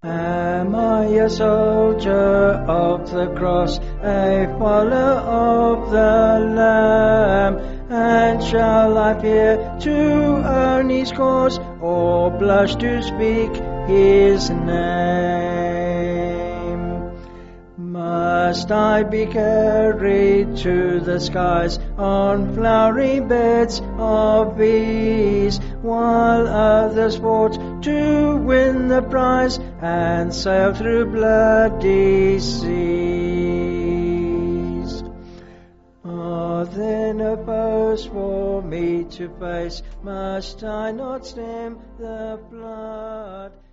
Am I a soldier of the cross, a follower of the Lamb? And shall I fear to earn his cause, or blush to speak his name? Must I be carried to the skies on flowery beds of ease, while others fought to win the prize and sail through bloody seas? Are there no foes for me to face? Must I not stem the flood?